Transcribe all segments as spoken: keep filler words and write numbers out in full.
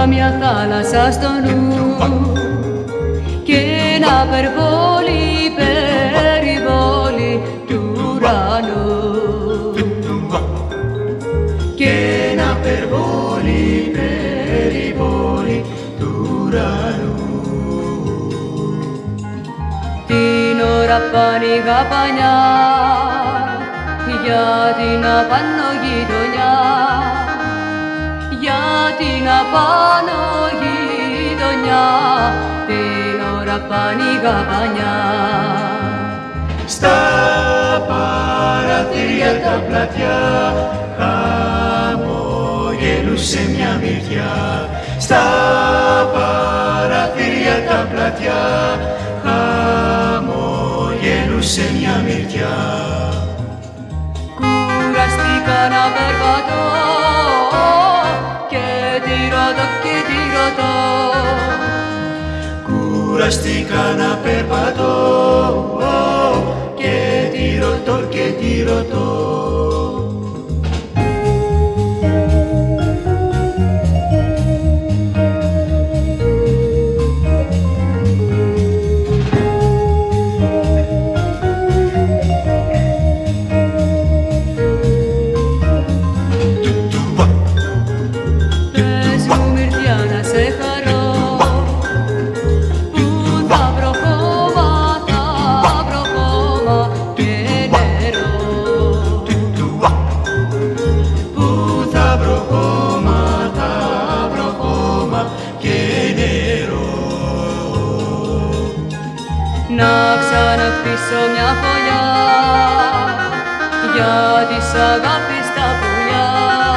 καμιά θάλασσα στο νου και ένα περβόλι, περιβόλι του ουρανού και ένα περβόλι, περιβόλι του ουρανού. Την ώρα πάνοιγα πανιά για την απάνω γειτονιά, για την απάνω γειτονιά, την ώρα πάνοιγα πανιά. Στα παραθύρια τα πλατιά χαμογελούσε μια μυριά. Στα παραθύρια τα πλατιά χαμογελούσε μια μυριά. Κουραστήκα να περπατώ και τη ρωτώ και τη ρωτώ. Κουραστήκα να περπατώ και τη ρωτώ και τη ρωτώ. Να ξαναχτίσω μια φωλιά για της αγάπης τα πουλιά,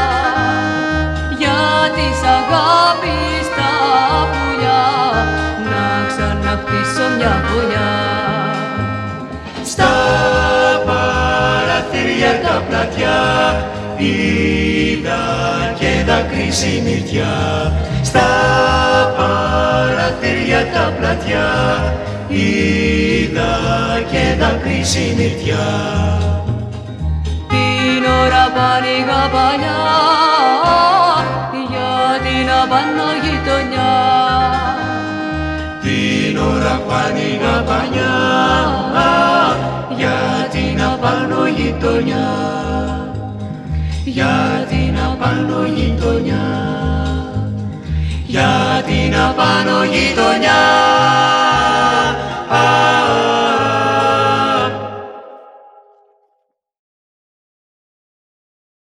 για της αγάπης τα πουλιά, να ξαναχτίσω μια φωλιά. Στα παραθύρια τα πλατιά είδα και δάκρυσε η μυριά. Στα παραθύρια τα πλατιά είδα και δάκρυσε η μυριά. Την ώρα πάνοιγα πανιά για την απάνω γειτονιά, την ώρα πάνοιγα πανιά για την απάνω γειτονιά, για την απάνω γειτονιά, για την απάνω γειτονιά.